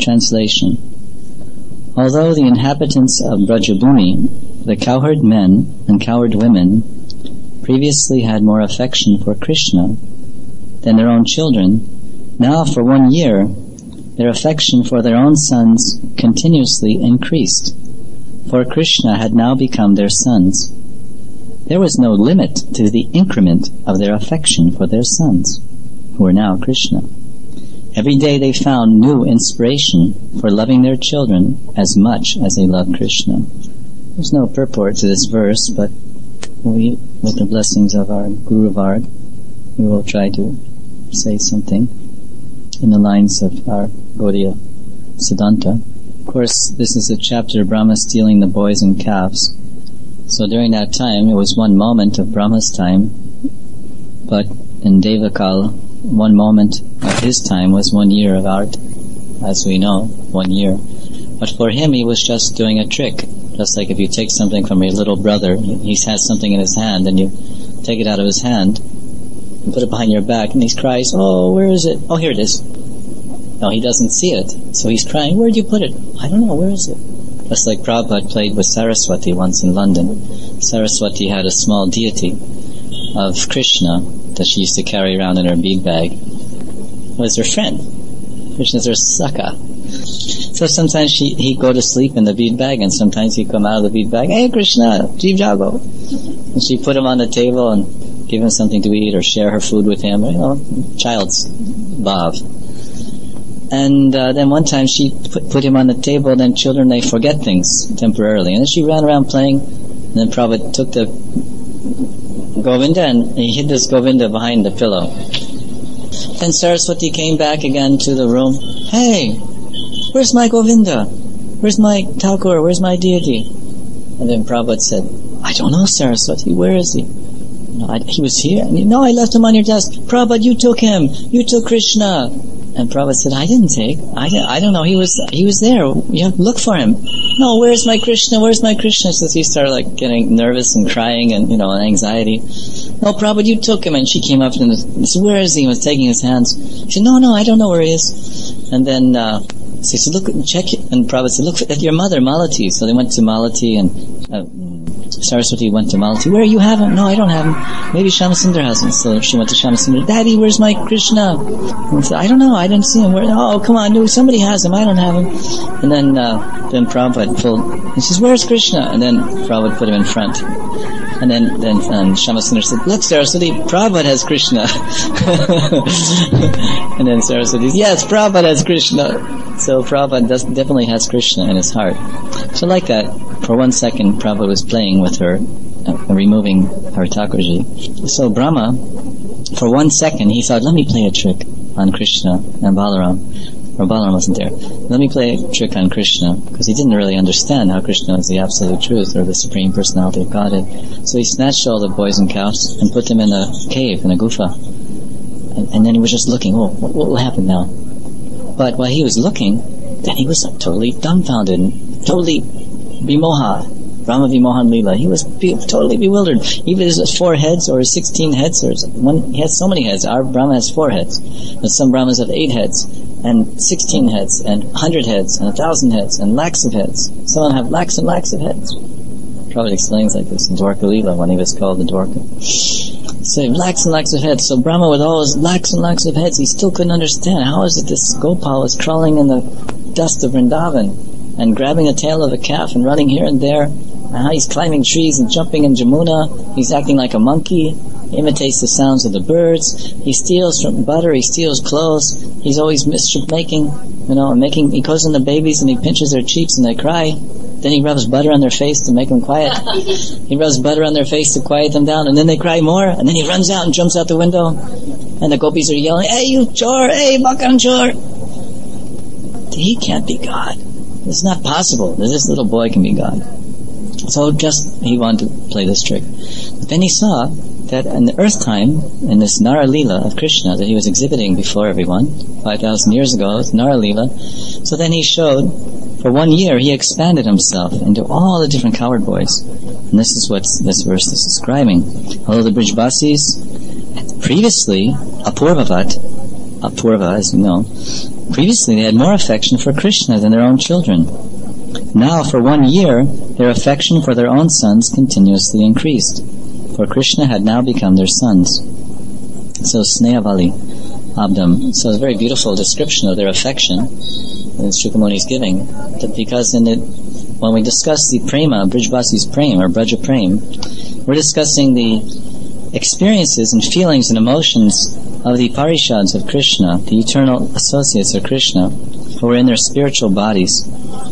Translation. Although the inhabitants of Brajabhumi, the cowherd men and cowherd women, previously had more affection for Krishna than their own children, now for 1 year their affection for their own sons continuously increased, for Krishna had now become their sons. There was no limit to the increment of their affection for their sons, who were now Krishna. Every day they found new inspiration for loving their children as much as they loved Krishna. There's no purport to this verse, but we, with the blessings of our Guru Varg, we will try to say something in the lines of our Gaudiya Siddhanta. Of course, this is a chapter of Brahma stealing the boys and calves. So during that time, it was 1 moment of Brahma's time, but in Devakala, 1 moment of his time was 1 year of art, as we know, 1 year. But for him, he was just doing a trick. Just like if you take something from your little brother, he has something in his hand, and you take it out of his hand, and put it behind your back, and he cries, "Oh, where is it? Oh, here it is." No, he doesn't see it, so he's crying, "Where'd you put it?" "I don't know, where is it?" Just like Prabhupada played with Saraswati once in London. Saraswati had a small deity of Krishna that she used to carry around in her bead bag. It was her friend. Krishna's her Sakha. So sometimes he'd go to sleep in the bead bag, and sometimes he'd come out of the bead bag, "Hey Krishna, Jeev Jago." And she'd put him on the table and give him something to eat or share her food with him, child's bhav. And then one time she put him on the table, and then children, they forget things temporarily. And then she ran around playing, and then Prabhupada took the Govinda and he hid this Govinda behind the pillow. Then Saraswati came back again to the room. "Hey, where's my Govinda? Where's my Thakur? Where's my deity?" And then Prabhupada said, "I don't know, Saraswati, where is he?" "No, he was here." "No, I left him on your desk." "Prabhupada, you took him. You took Krishna." And Prabhupada said, "I didn't take. I don't know. He was there. You have to look for him." "No, where's my Krishna? Where's my Krishna?" So he started getting nervous and crying and anxiety. "No, Prabhupada, you took him." And she came up and said, "Where is he?" He was taking his hands. She said, "No, I don't know where he is." And then she said, "Look, check it." And Prabhupada said, "Look at your mother, Malati." So they went to Malati, and Saraswati went to Malati. "Where, you have him?" "No, I don't have him. Maybe Shamasundar has him." So she went to Shamasundar. "Daddy, where's my Krishna?" And said, "I don't know. I didn't see him." "Oh, come on, no, somebody has him. I don't have him." And then Prabhupada pulled. He says, "Where's Krishna?" And then Prabhupada put him in front. And then Shamasundar said, "Look, Saraswati, Prabhupada has Krishna." And then Saraswati said, "Yes, Prabhupada has Krishna." So Prabhupada definitely has Krishna in his heart. So like that, for 1 second, Prabhupada was playing with her, removing her Thakurji. So Brahma, for 1 second, he thought, "Let me play a trick on Krishna and Balaram." Or Balaram wasn't there. "Let me play a trick on Krishna," because he didn't really understand how Krishna is the absolute truth or the Supreme Personality of Godhead. So he snatched all the boys and calves and put them in a cave, in a gufa. And then he was just looking, what will happen now? But while he was looking, then he was totally dumbfounded and totally vimoha. Brahma Vimohan Leela. He was totally bewildered. Even his 4 heads or 16 heads, or he has so many heads. Our Brahma has 4 heads. But some Brahmas have 8 heads, and 16 heads, and 100 heads, and 1,000 heads, and lakhs of heads. Some of them have lakhs and lakhs of heads. Prabhupada explains like this in Dwarka Leela when he was called the Dwarka. So lakhs and lakhs of heads. So Brahma, with all his lakhs and lakhs of heads, he still couldn't understand how is it this Gopal is crawling in the dust of Vrindavan and grabbing the tail of a calf and running here and there, and how he's climbing trees and jumping in Jamuna. He's acting like a monkey. He imitates the sounds of the birds. He steals from butter. He steals clothes. He's always mischief making. He goes in the babies and he pinches their cheeks and they cry. Then he rubs butter on their face to make them quiet. He rubs butter on their face to quiet them down, and then they cry more, and then he runs out and jumps out the window, and the gopis are yelling, "Hey, you chor! Hey, Bakan chor!" He can't be God. It's not possible that this little boy can be God. So he wanted to play this trick. But then he saw that in the earth time, in this Nara Leela of Krishna that he was exhibiting before everyone, 5,000 years ago, it's Nara Leela. So then he showed, for 1 year, he expanded himself into all the different cowherd boys. And this is what this verse is describing. Although the Brijvasis, previously, Apurva, as you know, Previously, they had more affection for Krishna than their own children. Now, for 1 year, their affection for their own sons continuously increased, for Krishna had now become their sons. So, Snehavali Abdam. So, it's a very beautiful description of their affection that Shukamuni is giving, because when we discuss the prema, Brijbasi's prema, or Braja prem, we're discussing the experiences and feelings and emotions of the parishads of Krishna, the eternal associates of Krishna, who are in their spiritual bodies.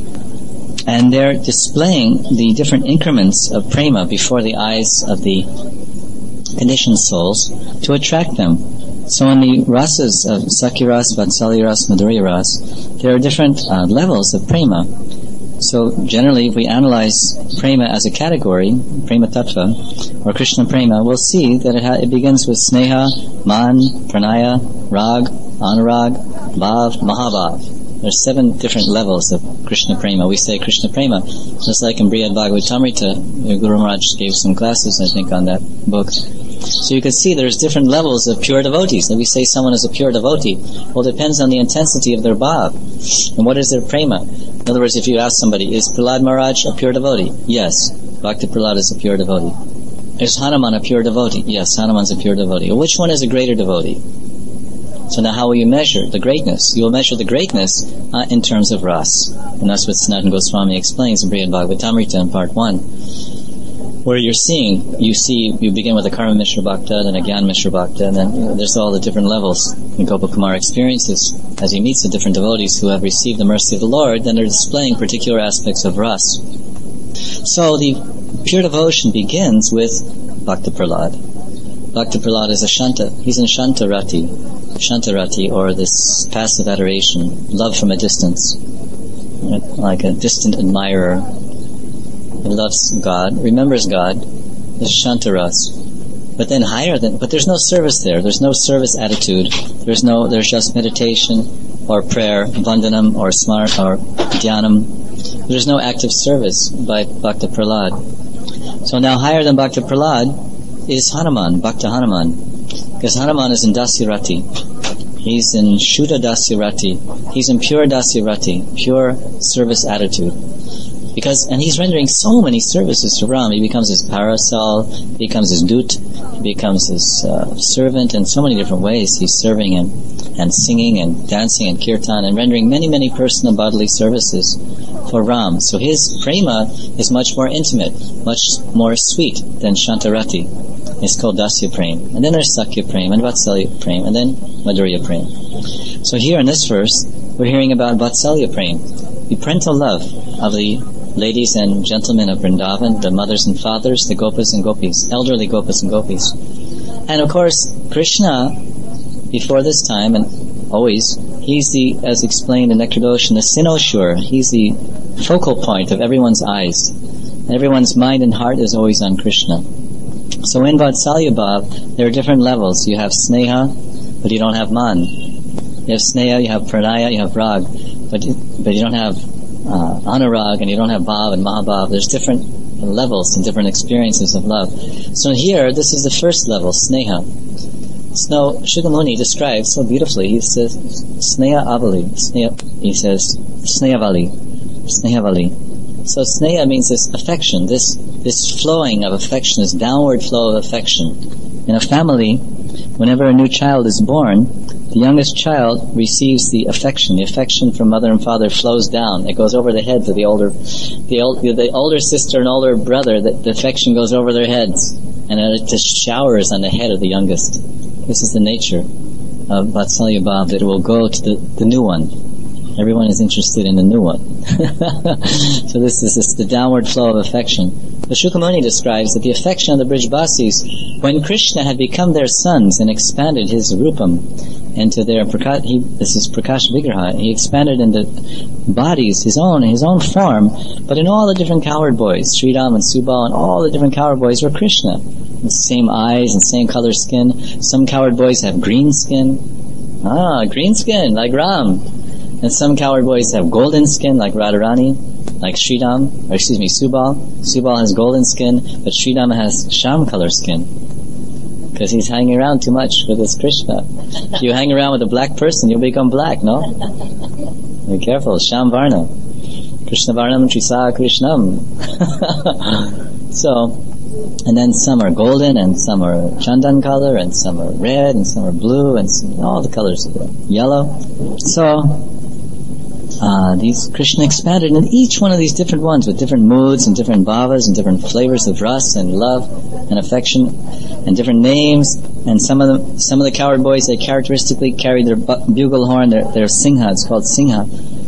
And they're displaying the different increments of prema before the eyes of the conditioned souls to attract them. So in the rasas of Sakya Ras, Vatsalya Ras, Madhurya Ras, there are different levels of prema. So generally, if we analyze prema as a category, prema tattva, or Krishna prema, we'll see that it begins with sneha, man, pranaya, rag, anurag, bhav, mahabhav. There's 7 different levels of Krishna prema. We say Krishna prema, just like in Brihad Bhagavatamrita. Guru Maharaj gave some classes, I think, on that book. So you can see there's different levels of pure devotees. That we say someone is a pure devotee. Well, it depends on the intensity of their bhav. And what is their prema? In other words, if you ask somebody, is Prahlad Maharaj a pure devotee? Yes. Bhakti Prahlad is a pure devotee. Is Hanuman a pure devotee? Yes, Hanuman's a pure devotee. Well, which one is a greater devotee? So now how will you measure the greatness? You will measure the greatness in terms of ras. And that's what Sanatana Goswami explains in Brihad Bhagavatamrita in part 1. Where you begin with a Karma Mishra Bhakta, then a Gyan Mishra Bhakta, and then there's all the different levels. And Gopakumar experiences, as he meets the different devotees who have received the mercy of the Lord, then they're displaying particular aspects of ras. So the pure devotion begins with Bhakta Prahlad. Bhakta Prahlad is a Shanta. He's in Shantarati, or this passive adoration, love from a distance, like a distant admirer. He loves God, remembers God, is Shantaras. But then but there's no service there. There's no service attitude. There's just meditation or prayer, vandhanam or smart or dhyanam. There's no active service by Bhakta Prahlad. So now higher than Bhakta Prahlad is Hanuman, Bhakta Hanuman. Because Hanuman is in Dasyarati. He's in Shuddha Dasyarati. He's in pure Dasyarati, pure service attitude. And he's rendering so many services to Ram. He becomes his parasol, he becomes his dut, he becomes his servant in so many different ways. He's serving him and singing and dancing and kirtan and rendering many, many personal bodily services for Ram. So his prema is much more intimate, much more sweet than Shantarati. It's called Dasya Prem. And then there's Sakya Prem and Vatsalya Prem and then Madhurya Prem. So here in this verse, we're hearing about Vatsalya Prem, the parental love of the ladies and gentlemen of Vrindavan, the mothers and fathers, the gopas and gopis, elderly gopas and gopis. And of course, Krishna, before this time and always, he's as explained in Nectar-dosha, the cynosure. He's the focal point of everyone's eyes. And everyone's mind and heart is always on Krishna. So in Vatsalya Bhav, there are different levels. You have Sneha, but you don't have Man. You have Sneha, you have Pranaya, you have Rag, but you don't have Anurag, and you don't have Bhav and Mahabhav. There's different levels and different experiences of love. So here, this is the first level, Sneha. So Shukamuni describes so beautifully. He says, Sneha Avali. He says, Snehavali. So Sneha means this affection, this flowing of affection, this downward flow of affection. In a family, whenever a new child is born, the youngest child receives the affection. The affection from mother and father flows down. It goes over the heads of the older sister and older brother. The affection goes over their heads, and it just showers on the head of the youngest. This is the nature of Vatsalya Bhav, that it will go to the new one. Everyone is interested in the new one. So this is the downward flow of affection. The Shukamuni describes that the affection of the Brijbasis, when Krishna had become their sons and expanded his rupam into their this is Prakash Vigraha, he expanded into bodies, his own form, but in all the different cowherd boys, Sridham and Subal and all the different cowherd boys were Krishna. The same eyes and same color skin. Some cowherd boys have green skin. Green skin, like Ram. And some cowherd boys have golden skin, like Radharani, like Subal. Subal has golden skin, but Sridham has sham color skin. Because he's hanging around too much with his Krishna. If you hang around with a black person, you'll become black, no? Be careful. Sham Varna. Krishna Varnam Trisa Krishnam. So, and then some are golden, and some are chandan color, and some are red, and some are blue, and all the colors of yellow. So, these Krishna expanded in each one of these different ones with different moods and different bhavas and different flavors of ras and love and affection and different names. And some of the cowherd boys, they characteristically carried their bugle horn, their singha. It's called singha,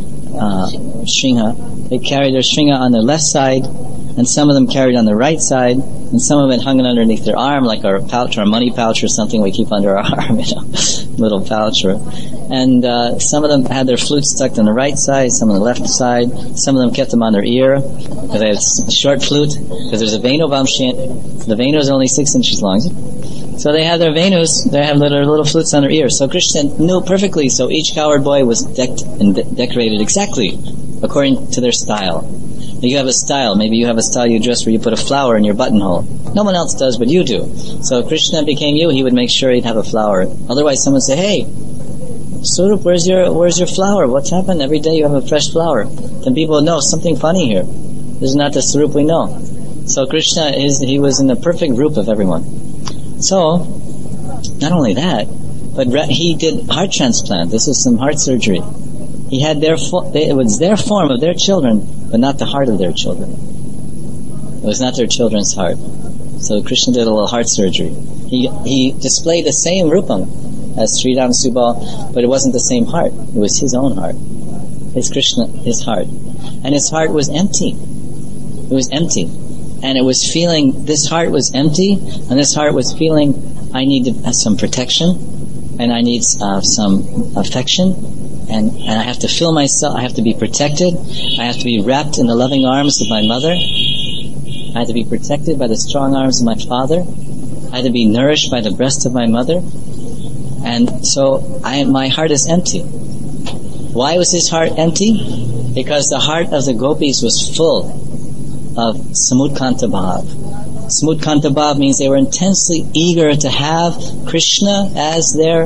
shringa. They carried their shringa on their left side, and some of them carried on the right side, and some of it hung underneath their arm, like our pouch, our money pouch or something we keep under our arm, little pouch. And some of them had their flutes stuck on the right side, some on the left side. Some of them kept them on their ear, because they had a short flute, because there's a Venu Vamshin. The Venu is only 6 inches long. So they have their Venus, they have little flutes on their ears. So Krishna knew perfectly, so each cowherd boy was decked and decorated exactly according to their style. You have a style. Maybe you have a style you dress where you put a flower in your buttonhole. No one else does, but you do. So Krishna became you. He would make sure he'd have a flower. Otherwise, someone would say, "Hey, Swarup, where's your flower? What's happened? Every day you have a fresh flower." Then people would know something funny here. This is not the Swarup we know. So Krishna he was in the perfect group of everyone. So, not only that, but he did heart transplant. This is some heart surgery. He had it was their form of their children, but not the heart of their children. It was not their children's heart. So Krishna did a little heart surgery. He displayed the same rupam as Sri Ram Subal, but it wasn't the same heart. It was his own heart. His heart. And his heart was empty. It was empty. And it was feeling, this heart was empty, and this heart was feeling, I need some protection, and I need some affection, and I have to feel myself, I have to be protected, I have to be wrapped in the loving arms of my mother, I have to be protected by the strong arms of my father, I have to be nourished by the breast of my mother, and so my heart is empty. Why was his heart empty? Because the heart of the gopis was full of Samudkanta Bhav. Samudkanta Bhav means they were intensely eager to have Krishna as their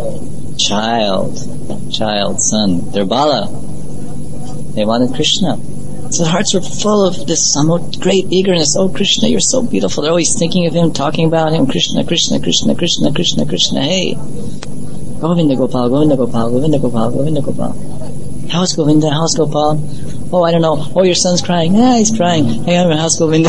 child, son, their Bala. They wanted Krishna. So their hearts were full of this great eagerness. Oh, Krishna, you're so beautiful. They're always thinking of him, talking about him. Krishna, Krishna, Krishna, Krishna, Krishna, Krishna. Hey, Govinda Gopal, Govinda Gopal, Govinda Gopal, Govinda Gopal. How's Govinda? How's Gopal? Oh, I don't know. Oh, your son's crying. Yeah, he's crying. Hey, how's Govinda?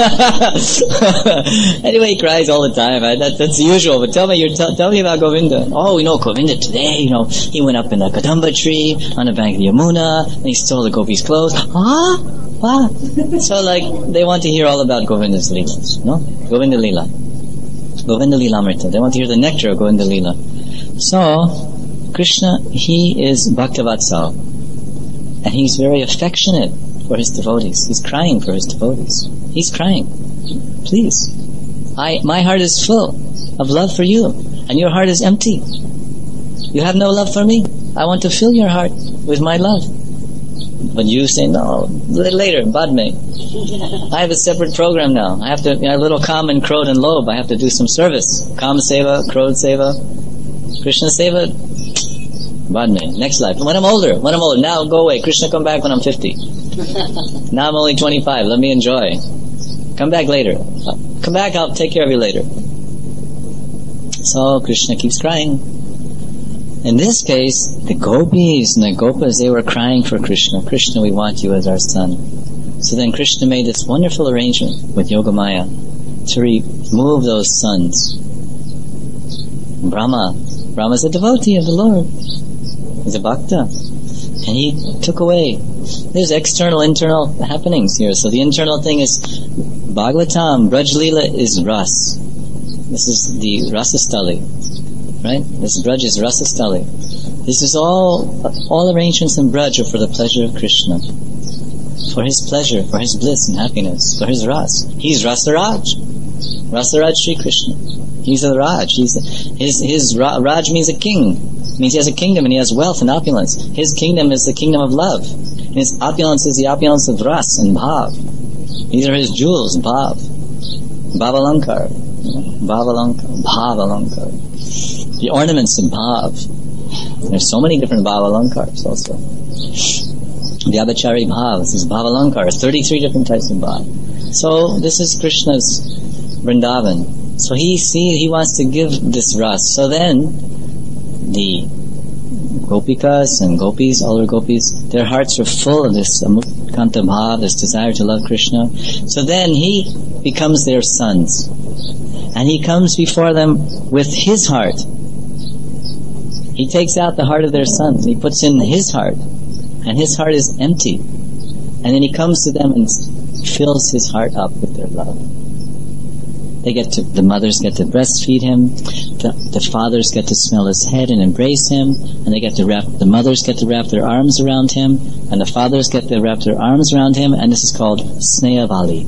Anyway, he cries all the time. That's the usual. But tell me about Govinda. Oh, Govinda today, he went up in the Kadamba tree on the bank of the Yamuna, and he stole the gopis' clothes. What? So, they want to hear all about Govinda's leelas, no? Govinda Leela. Govinda Leelamrita. They want to hear the nectar of Govinda Leela. So, Krishna, he is Bhaktavatsal. And he's very affectionate for his devotees. He's crying for his devotees. He's crying. Please. My heart is full of love for you, and your heart is empty. You have no love for me. I want to fill your heart with my love. But you say, no, later, Badme. I have a separate program now. I have little Kaman, Crowd, and Lobe. I have to do some service. Kama Seva, Crowd Seva, Krishna Seva, Badme. Next life. When I'm older. Now go away. Krishna, come back when I'm 50. Now I'm only 25. Let me enjoy. Come back later. Come back, I'll take care of you later. So Krishna keeps crying. In this case, the gopis and the gopas, they were crying for Krishna. Krishna, we want you as our son. So then Krishna made this wonderful arrangement with Yogamaya to remove those sons. Brahma's a devotee of the Lord. He's a bhakta. And he took away. There's external, internal happenings here. So the internal thing is Bhagavatam, Braj Leela is Ras. This is the Rasastali. Right? This Braj is Rasastali. This is all arrangements in Braj are for the pleasure of Krishna. For his pleasure, for his bliss and happiness, for his Ras. He's Rasaraj. Rasaraj Sri Krishna. He's a Raj. His Raj means a king. It means he has a kingdom and he has wealth and opulence. His kingdom is the kingdom of love. And his opulence is the opulence of Ras and Bhav. These are his jewels, Bhav. Bhavalankar. The ornaments of Bhav. There's so many different Bhavalankars also. Vyabhachari Bhav, this is Bhavalankar, 33 different types of Bhav. So this is Krishna's Vrindavan. So he wants to give this ras. So then the Gopikas and Gopis, older Gopis, their hearts are full of this Amukanta Bhav, this desire to love Krishna. So then he becomes their sons. And he comes before them with his heart. He takes out the heart of their sons. He puts in his heart. And his heart is empty. And then he comes to them and fills his heart up with their love. The mothers get to breastfeed him. The fathers get to smell his head and embrace him. And the mothers get to wrap their arms around him. And the fathers get to wrap their arms around him. And this is called Sneha Vali.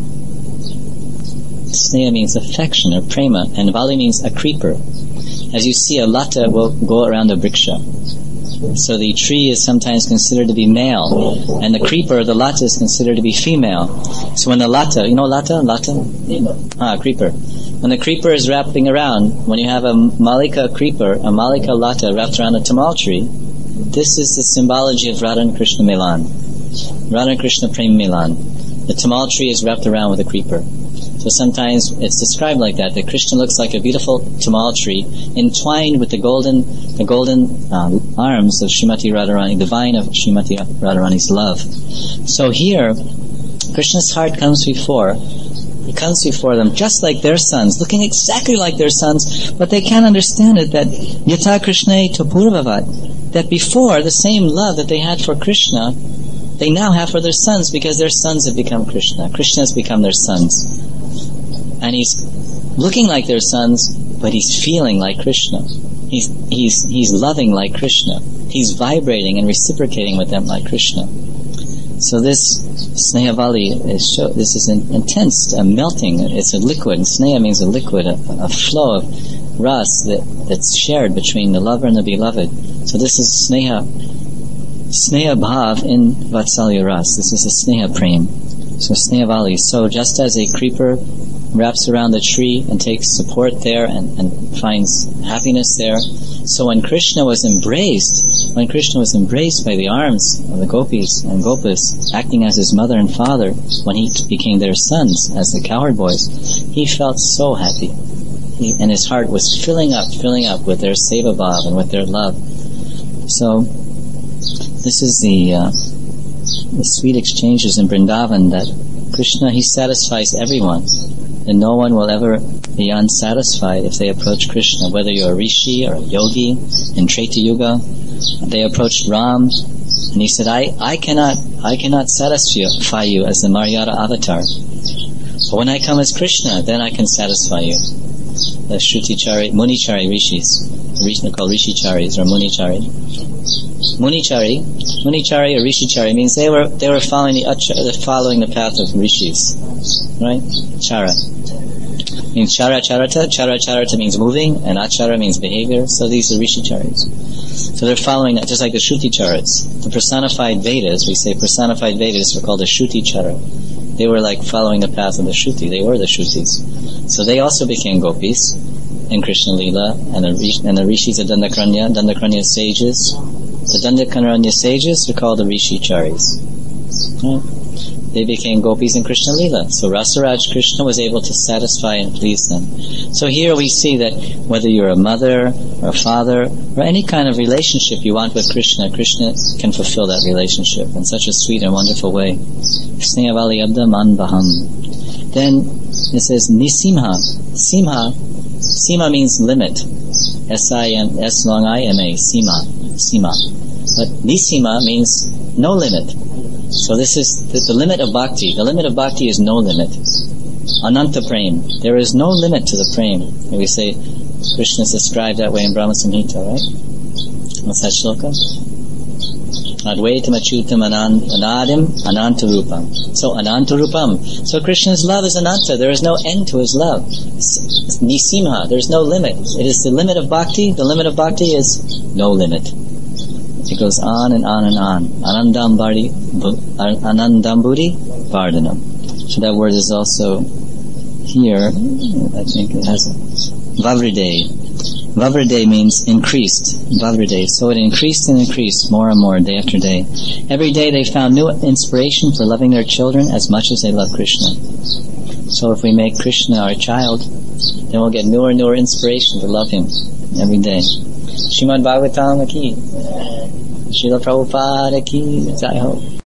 Sneha means affection or prema. And Vali means a creeper. As you see, a lata will go around a briksha. So the tree is sometimes considered to be male, and the creeper, the lata, is considered to be female. So when the lata, you know lata? Creeper. When the creeper is wrapping around, when you have a Malika creeper, a Malika lata wrapped around a tamal tree, this is the symbology of Radha and Krishna Milan. Radha and Krishna Prem Milan. The tamal tree is wrapped around with a creeper. So sometimes it's described like that Krishna looks like a beautiful tamal tree entwined with the golden arms of Srimati Radharani, the vine of Srimati Radharani's love. So here, Krishna's heart comes before them just like their sons, looking exactly like their sons, but they can't understand it that Yata Krishna Tapurvavat, that before the same love that they had for Krishna, they now have for their sons because their sons have become Krishna. Krishna has become their sons. And he's looking like their sons, but he's feeling like Krishna. He's loving like Krishna. He's vibrating and reciprocating with them like Krishna. So this Sneha Vali this is an intense, a melting. It's a liquid. And Sneha means a liquid, a flow of ras that's shared between the lover and the beloved. So this is Sneha Bhav in Vatsalya Ras. This is a Sneha Prem. So Sneha Vali. So just as a creeper wraps around the tree and takes support there and finds happiness there, so when Krishna was embraced by the arms of the gopis and gopas, acting as his mother and father, when he became their sons as the cowherd boys, he felt so happy. And his heart was filling up with their seva bhav and with their love. So this is the sweet exchanges in Vrindavan, that Krishna, he satisfies everyone, and no one will ever be unsatisfied if they approach Krishna, whether you're a rishi or a yogi. In Treta Yuga, they approached Ram, and he said, I cannot satisfy you as the Maryada avatar, but when I come as Krishna, then I can satisfy you. The Shrutichari, Munichari rishis, they're called Rishicharis or Munichari. Munichari or Rishichari means they were following the path of rishis, right? Chara means charata means moving, and achara means behavior. So these are Rishicharis. So they're following that, just like the Shruticharas. The personified Vedas, we say personified Vedas are called the Shrutichara. They were like following the path of the Shruti. They were the Shrutis. So they also became gopis in Krishna Lila, and the rishis of Dandakaranya sages. The Dandakaranya sages are called the Rishicharis. Right? They became gopis in Krishna Lila. So Rasaraj Krishna was able to satisfy and please them. So here we see that whether you're a mother or a father or any kind of relationship you want with Krishna, Krishna can fulfill that relationship in such a sweet and wonderful way. Sneha Vali Abda Man Baham. Then it says Nisimha. Sima means limit. S long I-M-A. Sima. But Nisima means no limit. So this is the limit of bhakti. The limit of bhakti is no limit. Ananta prem. There is no limit to the prem. And we say Krishna is described that way in Brahma Samhita, right? What's that shloka? Advaitam achutam anadim anantarupam. So anantarupam. So Krishna's love is ananta. There is no end to his love. Nisimha. There is no limit. It is the limit of bhakti. The limit of bhakti is no limit. It goes on and on and on. Anandamburi Vardhanam. So that word is also here. I think it has Vavride. Vavrade means increased. Vavrade. So it increased and increased more and more day after day. Every day they found new inspiration for loving their children as much as they love Krishna. So if we make Krishna our child, then we'll get newer and newer inspiration to love him every day. Srimad Bhagavatam ki, Srila Prabhupada ki, Jai Ho.